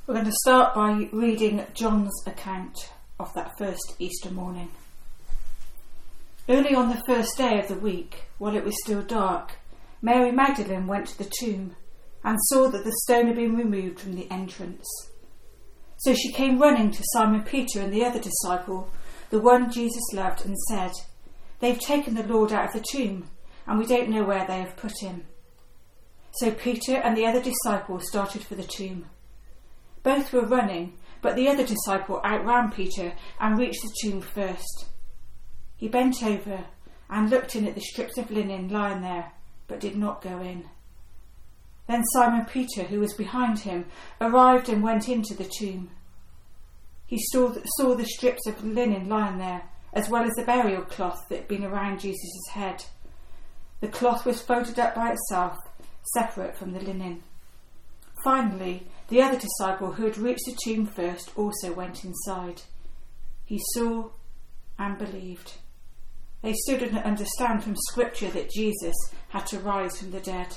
We're going to start by reading John's account of that first Easter morning. Early on the first day of the week, while it was still dark, Mary Magdalene went to the tomb and saw that the stone had been removed from the entrance. So she came running to Simon Peter and the other disciple, the one Jesus loved, and said, "They've taken the Lord out of the tomb, and we don't know where they have put him." So Peter and the other disciple started for the tomb. Both were running, but the other disciple outran Peter and reached the tomb first. He bent over and looked in at the strips of linen lying there, but did not go in. Then Simon Peter, who was behind him, arrived and went into the tomb. He saw the strips of linen lying there, as well as the burial cloth that had been around Jesus' head. The cloth was folded up by itself, separate from the linen. Finally, the other disciple who had reached the tomb first also went inside. He saw and believed. They stood and understand from Scripture that Jesus had to rise from the dead.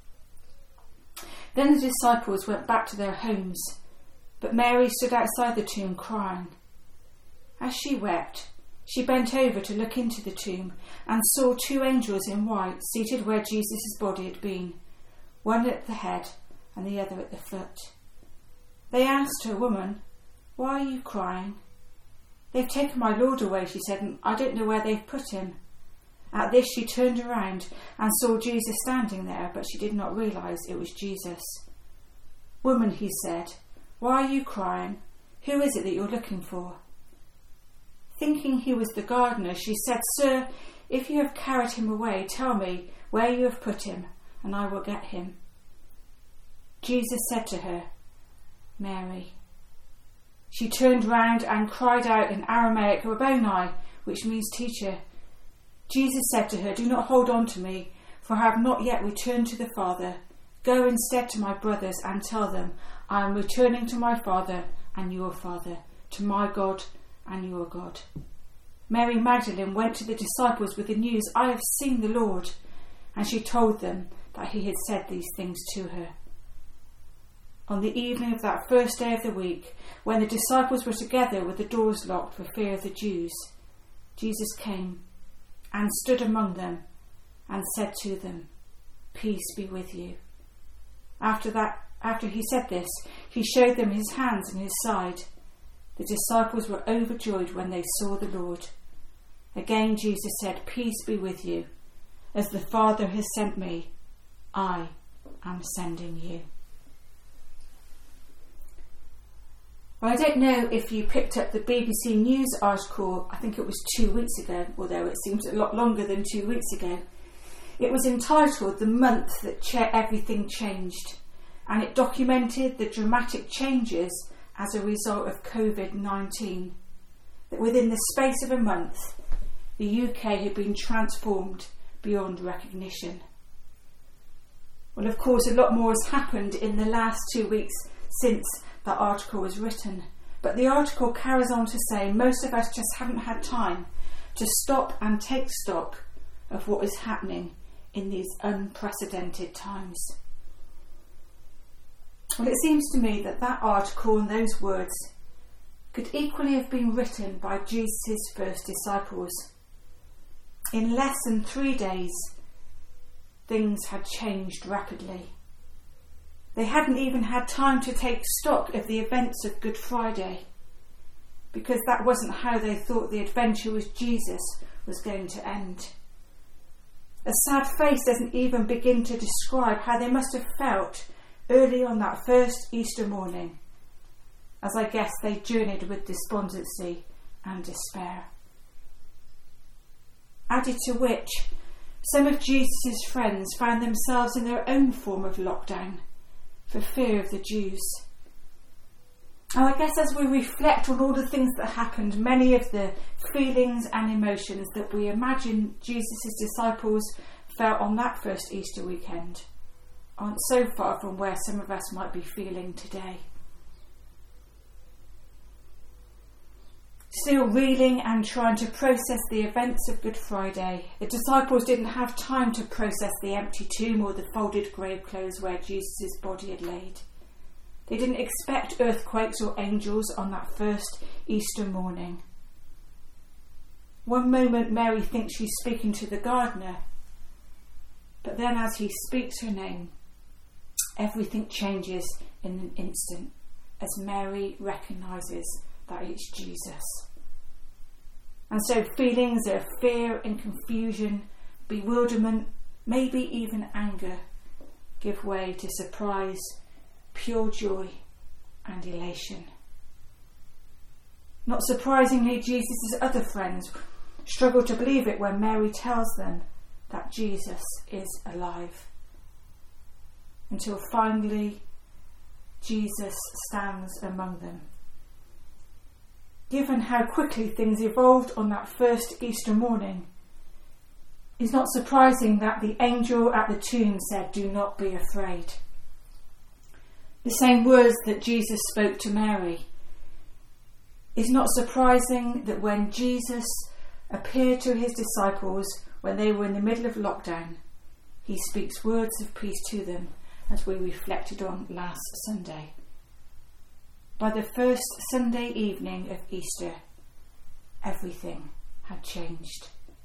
Then the disciples went back to their homes, but Mary stood outside the tomb crying. As she wept, she bent over to look into the tomb and saw two angels in white seated where Jesus' body had been, one at the head and the other at the foot. They asked her, "Woman, why are you crying?" "They've taken my Lord away," she said, "and I don't know where they've put him." At this she turned around and saw Jesus standing there, but she did not realise it was Jesus. "Woman," he said, "why are you crying? Who is it that you're looking for?" Thinking he was the gardener, she said, "Sir, if you have carried him away, tell me where you have put him, and I will get him." Jesus said to her, "Mary." She turned round and cried out in Aramaic, "Rabboni," which means teacher. Jesus said to her, "Do not hold on to me, for I have not yet returned to the Father. Go instead to my brothers and tell them, I am returning to my Father and your Father, to my God and your God." Mary Magdalene went to the disciples with the news, "I have seen the Lord," and she told them that he had said these things to her. On the evening of that first day of the week, when the disciples were together with the doors locked for fear of the Jews, Jesus came and stood among them and said to them, "Peace be with you." After he said this, he showed them his hands and his side. The disciples were overjoyed when they saw the Lord. Again Jesus said, "Peace be with you. As the Father has sent me, I am sending you." Well, I don't know if you picked up the BBC News article, I think it was 2 weeks ago, although it seems a lot longer than 2 weeks ago. It was entitled "The Month That Everything Changed," and it documented the dramatic changes as a result of COVID-19. That within the space of a month, the UK had been transformed beyond recognition. Well, of course, a lot more has happened in the last 2 weeks since that article was written, but the article carries on to say most of us just haven't had time to stop and take stock of what is happening in these unprecedented times. Well, it seems to me that that article and those words could equally have been written by Jesus' first disciples. In less than 3 days, things had changed rapidly. They hadn't even had time to take stock of the events of Good Friday, because that wasn't how they thought the adventure with Jesus was going to end. A sad face doesn't even begin to describe how they must have felt early on that first Easter morning, as I guess they journeyed with despondency and despair. Added to which, some of Jesus' friends found themselves in their own form of lockdown for fear of the Jews. And I guess as we reflect on all the things that happened, many of the feelings and emotions that we imagine Jesus' disciples felt on that first Easter weekend aren't so far from where some of us might be feeling today. Still reeling and trying to process the events of Good Friday, the disciples didn't have time to process the empty tomb or the folded grave clothes where Jesus' body had laid. They didn't expect earthquakes or angels on that first Easter morning. One moment Mary thinks she's speaking to the gardener, but then as he speaks her name, everything changes in an instant as Mary recognises that it's Jesus. And so feelings of fear and confusion, bewilderment, maybe even anger, give way to surprise, pure joy and elation. Not surprisingly, Jesus' other friends struggle to believe it when Mary tells them that Jesus is alive. Until finally Jesus stands among them. Given how quickly things evolved on that first Easter morning, it's not surprising that the angel at the tomb said, "Do not be afraid." The same words that Jesus spoke to Mary. It's not surprising that when Jesus appeared to his disciples when they were in the middle of lockdown, he speaks words of peace to them, as we reflected on last Sunday. By the first Sunday evening of Easter, everything had changed.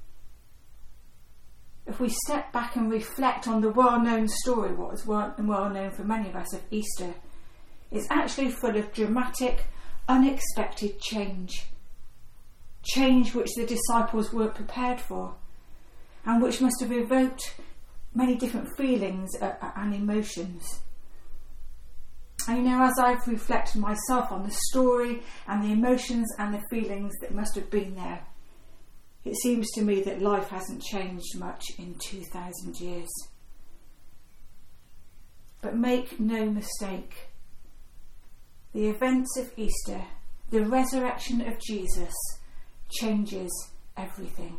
If we step back and reflect on the well-known story, what is well known for many of us of Easter, it's actually full of dramatic, unexpected change. Change which the disciples weren't prepared for, and which must have evoked many different feelings and emotions. And as I've reflected myself on the story and the emotions and the feelings that must have been there, it seems to me that life hasn't changed much in 2,000 years. But make no mistake, the events of Easter, the resurrection of Jesus, changes everything.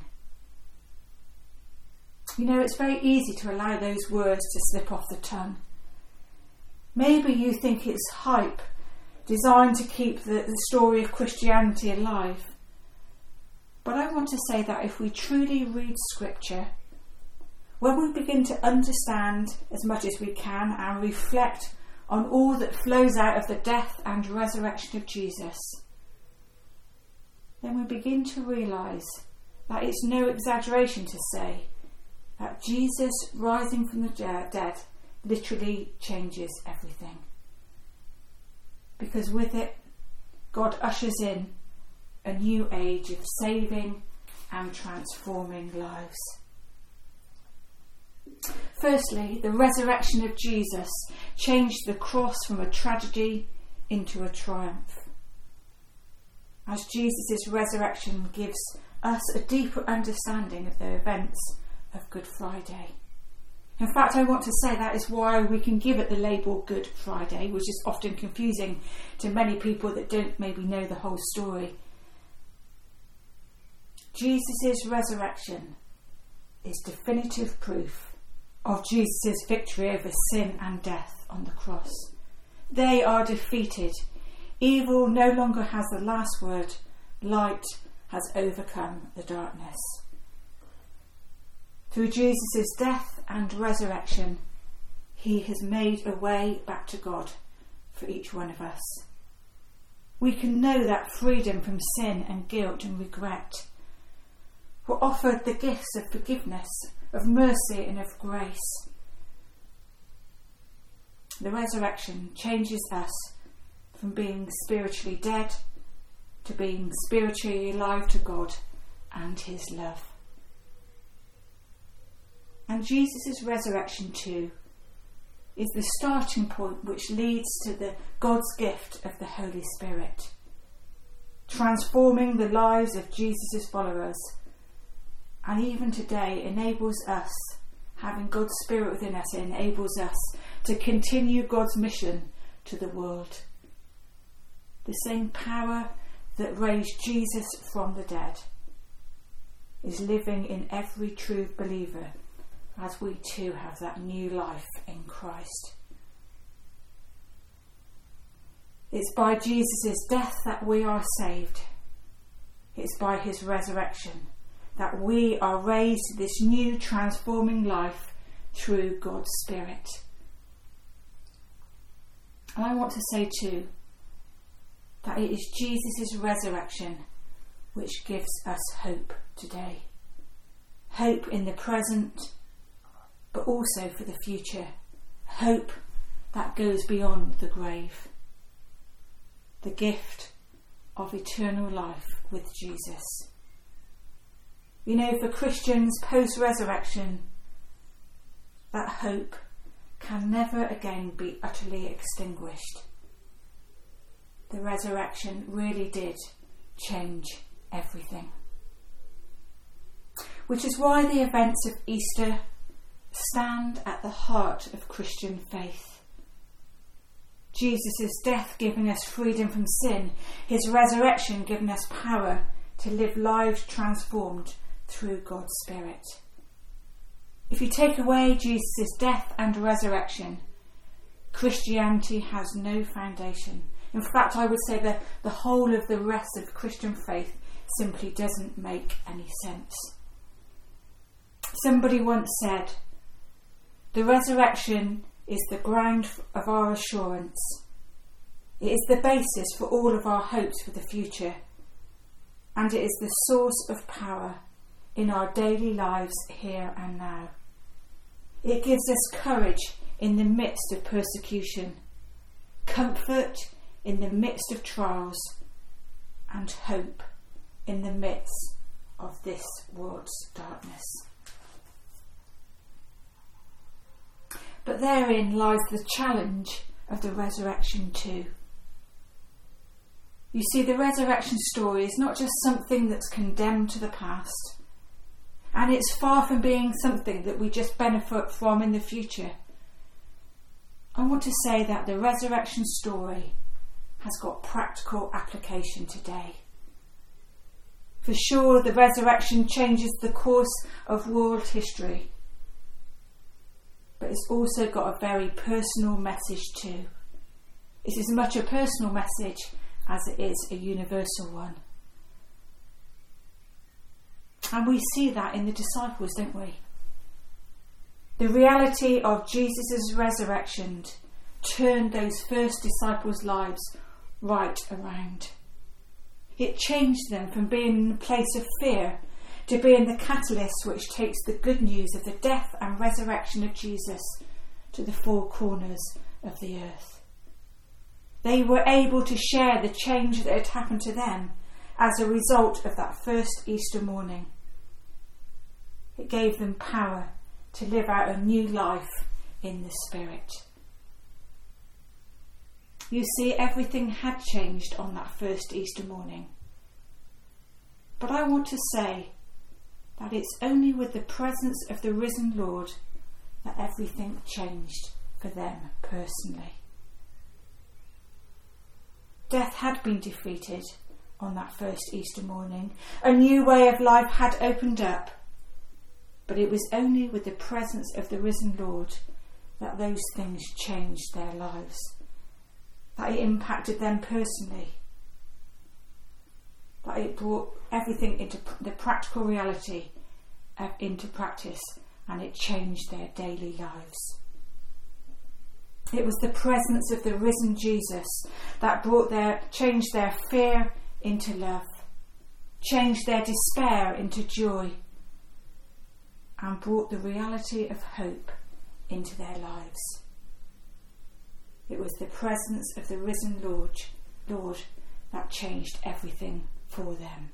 It's very easy to allow those words to slip off the tongue. Maybe you think it's hype designed to keep the story of Christianity alive. But I want to say that if we truly read Scripture, when we begin to understand as much as we can and reflect on all that flows out of the death and resurrection of Jesus, then we begin to realise that it's no exaggeration to say that Jesus rising from the dead literally changes everything. Because with it, God ushers in a new age of saving and transforming lives. Firstly, the resurrection of Jesus changed the cross from a tragedy into a triumph. As Jesus' resurrection gives us a deeper understanding of the events of Good Friday. In fact, I want to say that is why we can give it the label Good Friday, which is often confusing to many people that don't maybe know the whole story. Jesus' resurrection is definitive proof of Jesus' victory over sin and death on the cross. They are defeated. Evil no longer has the last word. Light has overcome the darkness. Through Jesus' death and resurrection, he has made a way back to God for each one of us. We can know that freedom from sin and guilt and regret. We're offered the gifts of forgiveness, of mercy and of grace. The resurrection changes us from being spiritually dead to being spiritually alive to God and his love. And Jesus' resurrection too is the starting point which leads to the God's gift of the Holy Spirit, transforming the lives of Jesus' followers, and even today enables us, having God's Spirit within us, it enables us to continue God's mission to the world. The same power that raised Jesus from the dead is living in every true believer, as we too have that new life in Christ. It's by Jesus' death that we are saved. It's by his resurrection that we are raised to this new transforming life through God's Spirit. And I want to say too that it is Jesus' resurrection which gives us hope today. Hope in the present, but also for the future. Hope that goes beyond the grave. The gift of eternal life with Jesus. You know, for Christians post-resurrection, that hope can never again be utterly extinguished. The resurrection really did change everything. Which is why the events of Easter stand at the heart of Christian faith. Jesus' death giving us freedom from sin, his resurrection giving us power to live lives transformed through God's Spirit. If you take away Jesus' death and resurrection, Christianity has no foundation. In fact, I would say that the whole of the rest of Christian faith simply doesn't make any sense. Somebody once said, the resurrection is the ground of our assurance. It is the basis for all of our hopes for the future, and it is the source of power in our daily lives here and now. It gives us courage in the midst of persecution, comfort in the midst of trials, and hope in the midst of this world's darkness. But therein lies the challenge of the resurrection too. You see, the resurrection story is not just something that's condemned to the past, and it's far from being something that we just benefit from in the future. I want to say that the resurrection story has got practical application today. For sure, the resurrection changes the course of world history, but it's also got a very personal message too. It's as much a personal message as it is a universal one. And we see that in the disciples, don't we? The reality of Jesus' resurrection turned those first disciples' lives right around. It changed them from being in a place of fear to being the catalyst which takes the good news of the death and resurrection of Jesus to the four corners of the earth. They were able to share the change that had happened to them as a result of that first Easter morning. It gave them power to live out a new life in the Spirit. You see, everything had changed on that first Easter morning. But I want to say that it's only with the presence of the risen Lord that everything changed for them personally. Death had been defeated on that first Easter morning. A new way of life had opened up. But it was only with the presence of the risen Lord that those things changed their lives, that it impacted them personally, that it brought everything into the practical reality into practice, and it changed their daily lives. It was the presence of the risen Jesus that changed their fear into love, changed their despair into joy, and brought the reality of hope into their lives. It was the presence of the risen Lord that changed everything for them.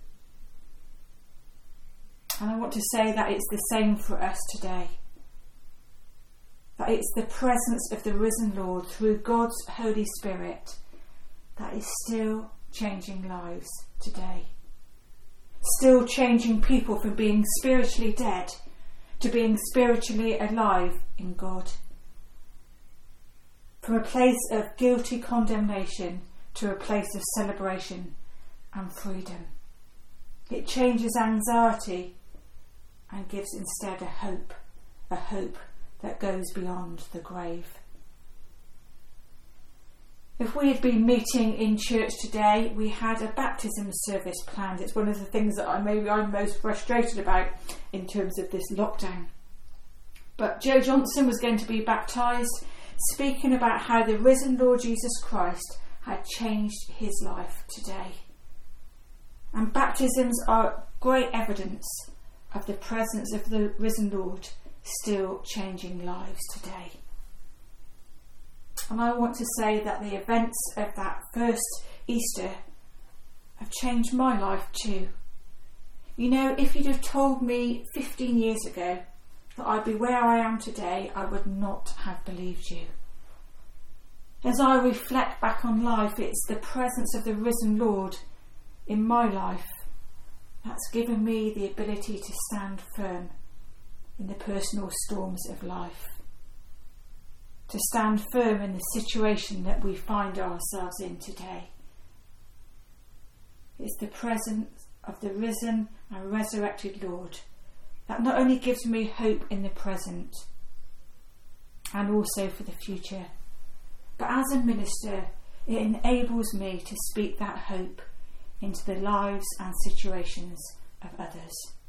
And I want to say that it's the same for us today. That it's the presence of the risen Lord through God's Holy Spirit that is still changing lives today. Still changing people from being spiritually dead to being spiritually alive in God. From a place of guilty condemnation to a place of celebration and freedom. It changes anxiety and gives instead a hope that goes beyond the grave. If we had been meeting in church today, we had a baptism service planned. It's one of the things that I'm most frustrated about in terms of this lockdown. But Joe Johnson was going to be baptised, speaking about how the risen Lord Jesus Christ had changed his life today. And baptisms are great evidence of the presence of the risen Lord still changing lives today. And I want to say that the events of that first Easter have changed my life too. You know, if you'd have told me 15 years ago that I'd be where I am today, I would not have believed you. As I reflect back on life, it's the presence of the risen Lord in my life that's given me the ability to stand firm in the personal storms of life, to stand firm in the situation that we find ourselves in today. It's the presence of the risen and resurrected Lord that not only gives me hope in the present and also for the future, but as a minister, it enables me to speak that hope into the lives and situations of others.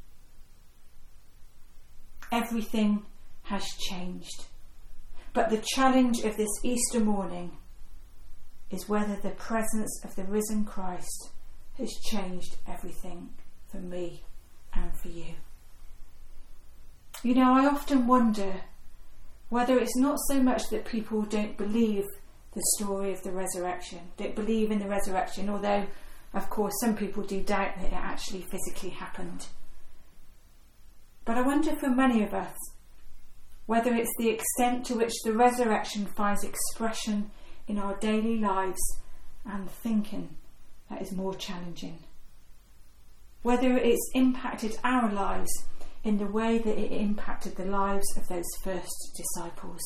Everything has changed, but the challenge of this Easter morning is whether the presence of the risen Christ has changed everything for me and for you. You know, I often wonder whether it's not so much that people don't believe the story of the resurrection, don't believe in the resurrection, although of course some people do doubt that it actually physically happened. But I wonder for many of us whether it's the extent to which the resurrection finds expression in our daily lives and thinking that is more challenging. Whether it's impacted our lives in the way that it impacted the lives of those first disciples.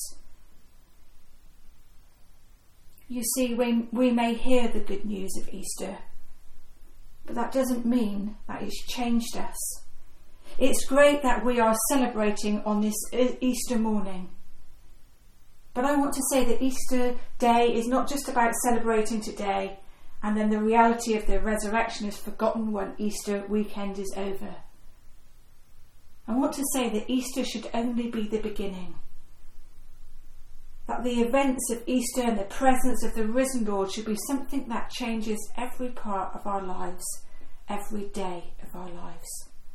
You see, we may hear the good news of Easter, but that doesn't mean that it's changed us. It's great that we are celebrating on this Easter morning. But I want to say that Easter Day is not just about celebrating today and then the reality of the resurrection is forgotten when Easter weekend is over. I want to say that Easter should only be the beginning. That the events of Easter and the presence of the risen Lord should be something that changes every part of our lives, every day of our lives.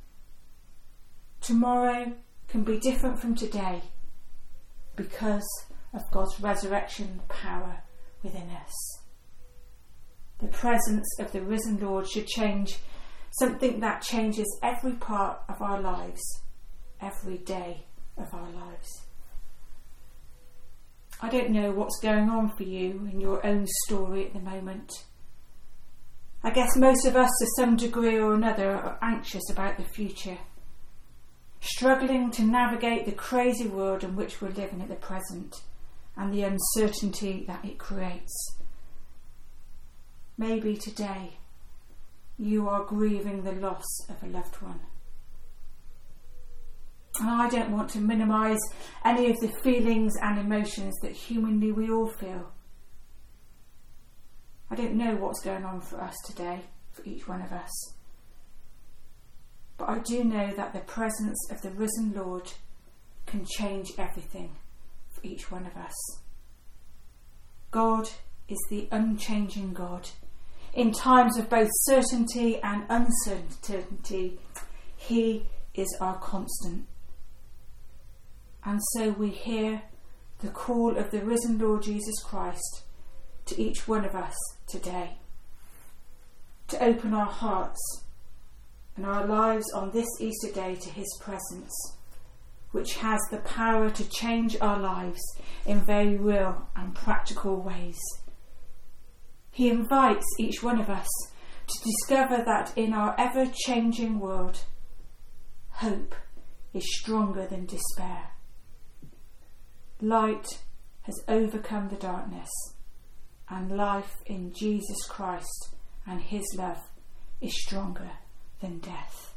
Tomorrow can be different from today because of God's resurrection power within us. The presence of the risen Lord should change something that changes every part of our lives, every day of our lives. I don't know what's going on for you in your own story at the moment. I guess most of us to some degree or another are anxious about the future, struggling to navigate the crazy world in which we're living at the present and the uncertainty that it creates. Maybe today you are grieving the loss of a loved one. And I don't want to minimise any of the feelings and emotions that humanly we all feel. I don't know what's going on for us today, for each one of us. But I do know that the presence of the risen Lord can change everything for each one of us. God is the unchanging God. In times of both certainty and uncertainty, He is our constant. And so we hear the call of the risen Lord Jesus Christ to each one of us today, to open our hearts and our lives on this Easter day to His presence, which has the power to change our lives in very real and practical ways. He invites each one of us to discover that in our ever-changing world, hope is stronger than despair. Light has overcome the darkness, and life in Jesus Christ and His love is stronger than death.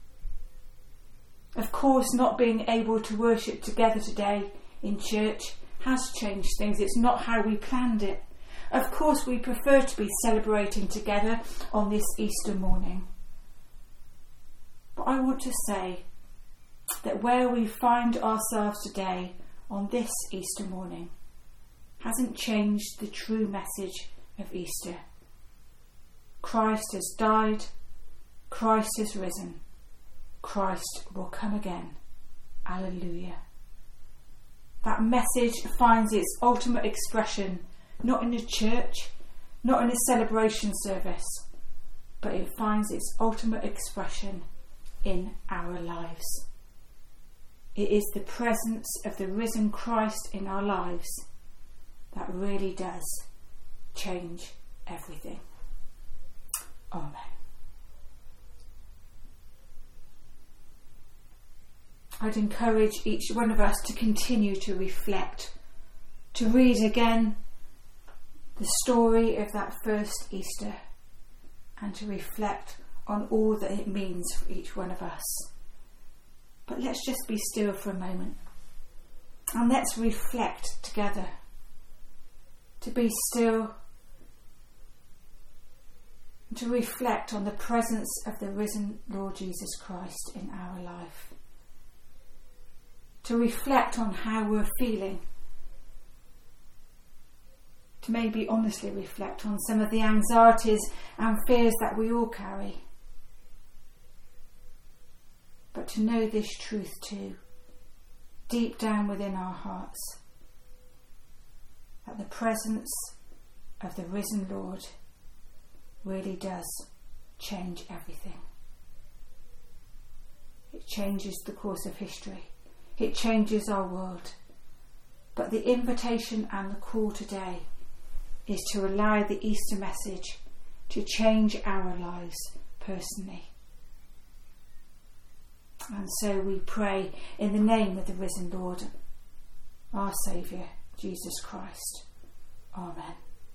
Of course, not being able to worship together today in church has changed things. It's not how we planned it. Of course, we prefer to be celebrating together on this Easter morning. But I want to say that where we find ourselves today on this Easter morning, hasn't changed the true message of Easter. Christ has died, Christ has risen, Christ will come again. Alleluia. That message finds its ultimate expression not in a church, not in a celebration service, but it finds its ultimate expression in our lives. It is the presence of the risen Christ in our lives that really does change everything. Amen. I'd encourage each one of us to continue to reflect, to read again the story of that first Easter, and to reflect on all that it means for each one of us. But let's just be still for a moment and let's reflect together. To be still, to reflect on the presence of the risen Lord Jesus Christ in our life. To reflect on how we're feeling. To maybe honestly reflect on some of the anxieties and fears that we all carry. But to know this truth too, deep down within our hearts, that the presence of the risen Lord really does change everything. It changes the course of history. It changes our world. But the invitation and the call today is to allow the Easter message to change our lives personally. And so we pray in the name of the risen Lord, our Saviour, Jesus Christ. Amen.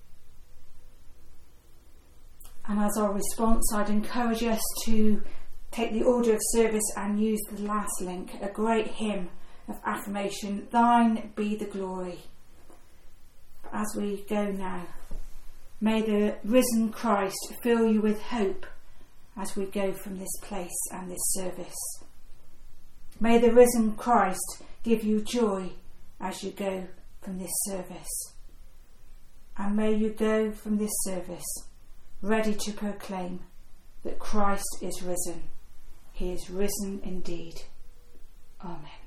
And as our response, I'd encourage us to take the order of service and use the last link, a great hymn of affirmation, Thine be the glory. As we go now, may the risen Christ fill you with hope as we go from this place and this service. May the risen Christ give you joy as you go from this service. And may you go from this service ready to proclaim that Christ is risen. He is risen indeed. Amen.